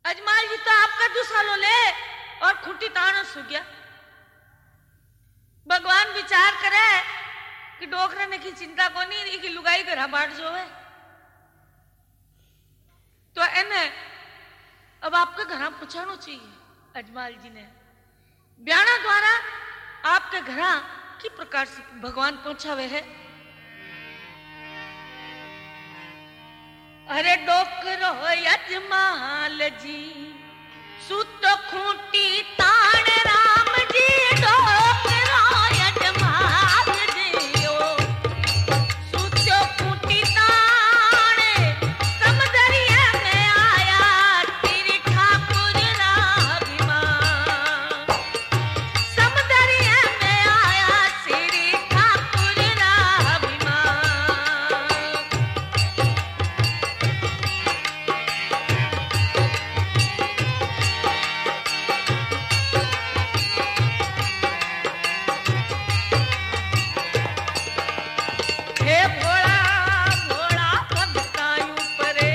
अजमाल जी तो आपका दूसरा लो ले और खुटी ताना सु गया। भगवान विचार करे कि डोकरे ने की चिंता को नहीं की लुगाई घर बांट जो है तो एने अब आपके घर पहुंचाना चाहिए। अजमाल जी ने ब्याना द्वारा आपके घर की प्रकार से भगवान पहुंचावे है। अरे डोकरो अजमाल जी सुत खूंटी ताण राम जी डोकरो अजमाल जी ओ सुत खूंटी ताण समदरिया में आया तेरी ठाकुर राभिमान समदरिया में आया श्री ठाकुर राभिमान। हे भोला भोला भगतायूं परे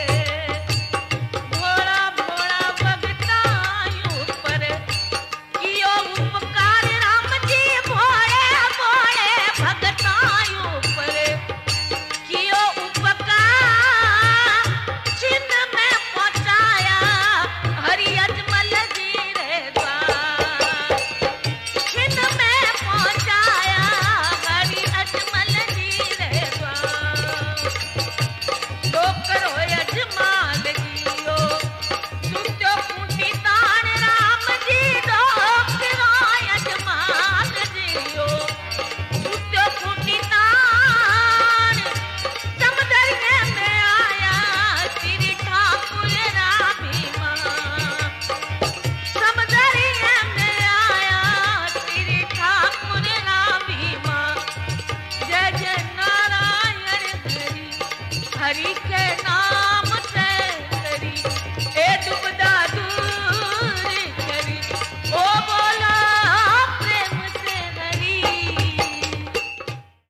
भोला भोला भगतायूं परे कियो उपकार राम जी भोले भोले भगतायूं परे कियो उपकार छिन्न में पहुंचाया हरि अजमल जी रे द्वार छिन्न में पहुंचाया हरि अजमल जी रे द्वार। डोकरो अजमाल जियो सुत्यो खूंटी ताण राम जी डोकरो अजमाल जियो सुत्यो खूंटी ताण समदरिया में आया श्री ठाकुर राभिमान समदरिया में आया श्री ठाकुर राभिमान। जय जय नारायण हरि हरि के नाम